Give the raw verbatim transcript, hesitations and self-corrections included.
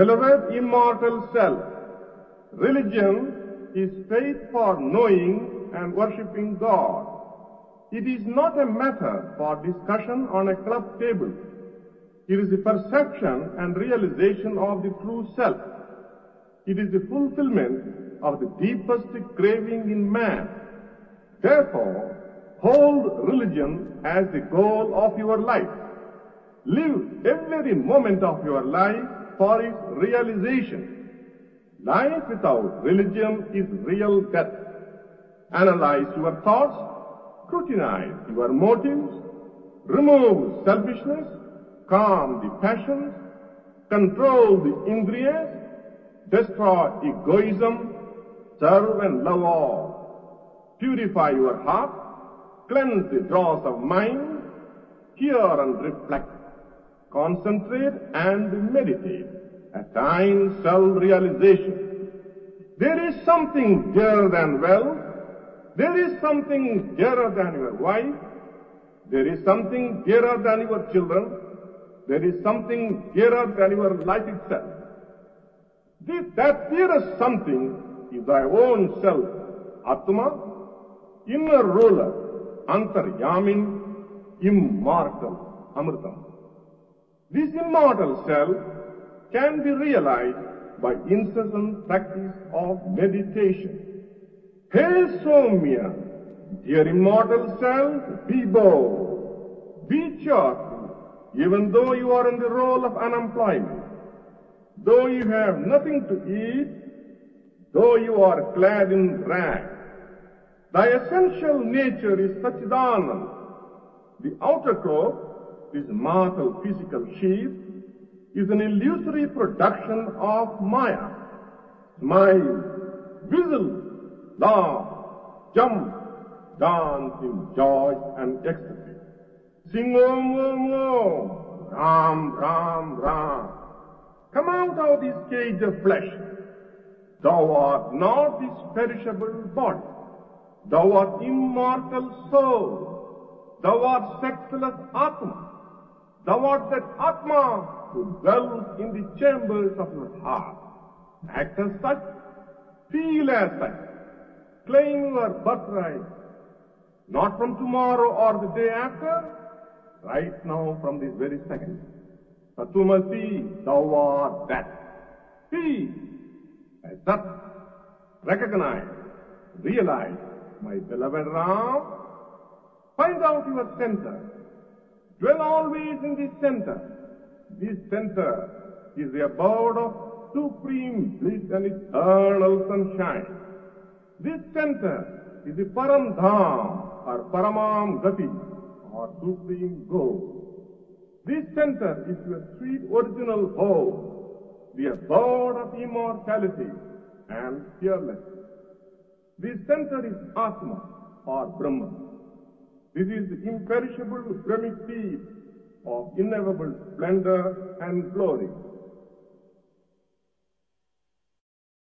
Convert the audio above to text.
Beloved immortal self, religion is faith for knowing and worshipping God. It is not a matter for discussion on a club table. It is the perception and realization of the true self. It is the fulfillment of the deepest craving in man. Therefore, hold religion as the goal of your life. Live every moment of your life for its realization. Life without religion is real death. Analyze your thoughts, scrutinize your motives, remove selfishness, calm the passions, control the indriyas, destroy egoism, serve and love all. Purify your heart, cleanse the dross of mind, hear and reflect, concentrate and meditate, attain self-realization. There is something dearer than wealth, there is something dearer than your wife, there is something dearer than your children, there is something dearer than your life itself. This, that dearest something is thy own self, Atma, inner ruler, Antaryamin, immortal, Amritam. This immortal self can be realized by incessant practice of meditation. Hail Somya, dear immortal self, be bold, be cheerful, even though you are in the role of unemployment, though you have nothing to eat, though you are clad in rags. Thy essential nature is Satchidanand. The outer cloak, this mortal physical sheath, is an illusory production of Maya. Smile, whistle, laugh, jump, dance in joy and ecstasy. Sing Om Om Om, Ram Ram Ram. Come out of this cage of flesh. Thou art not this perishable body. Thou art immortal soul. Thou art sexless Atma. Thou art that Atma who dwells in the chambers of your heart. Act as such, feel as such, claim your birthright, not from tomorrow or the day after, right now from this very second. Tatumasi, thou art that. See, as such, recognize, realize, my beloved Ram, find out your center. Dwell always in this center. This center is the abode of supreme bliss and eternal sunshine. This center is the Param Dham or Paramam Gati or supreme goal. This center is your sweet original home, the abode of immortality and fearlessness. This center is Atma or Brahman. This is the imperishable Brahmic peace of ineffable splendor and glory.